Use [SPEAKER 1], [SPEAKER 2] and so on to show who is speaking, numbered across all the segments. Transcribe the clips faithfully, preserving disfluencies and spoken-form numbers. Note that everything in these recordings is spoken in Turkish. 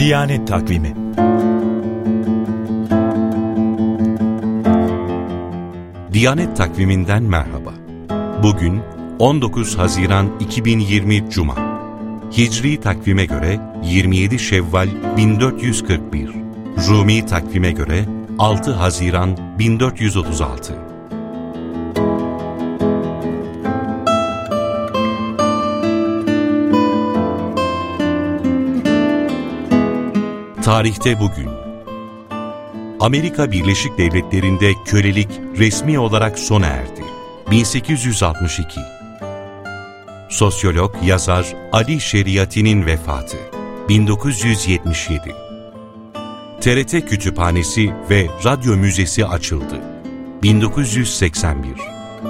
[SPEAKER 1] Diyanet Takvimi.
[SPEAKER 2] Diyanet Takvimi'nden merhaba. Bugün on dokuz Haziran iki bin yirmi Cuma. Hicri takvime göre yirmi yedi Şevval bin dört yüz kırk bir. Rumi takvime göre altı Haziran bin dört yüz otuz altı. Tarihte bugün. Amerika Birleşik Devletleri'nde kölelik resmi olarak sona erdi. bin sekiz yüz altmış iki. Sosyolog, yazar Ali Şeriati'nin vefatı. bin dokuz yüz yetmiş yedi. T R T Kütüphanesi ve Radyo Müzesi açıldı. bin dokuz yüz seksen bir.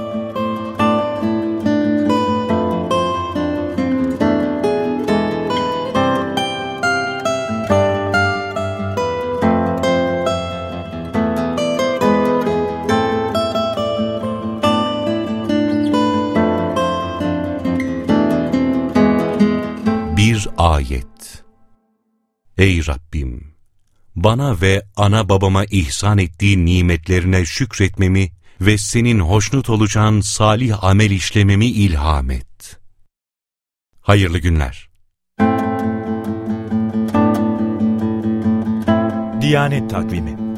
[SPEAKER 2] Bir ayet. Ey Rabbim! Bana ve ana babama ihsan ettiğin nimetlerine şükretmemi ve senin hoşnut olacağın salih amel işlememi ilham et. Hayırlı günler.
[SPEAKER 1] Diyanet Takvimi.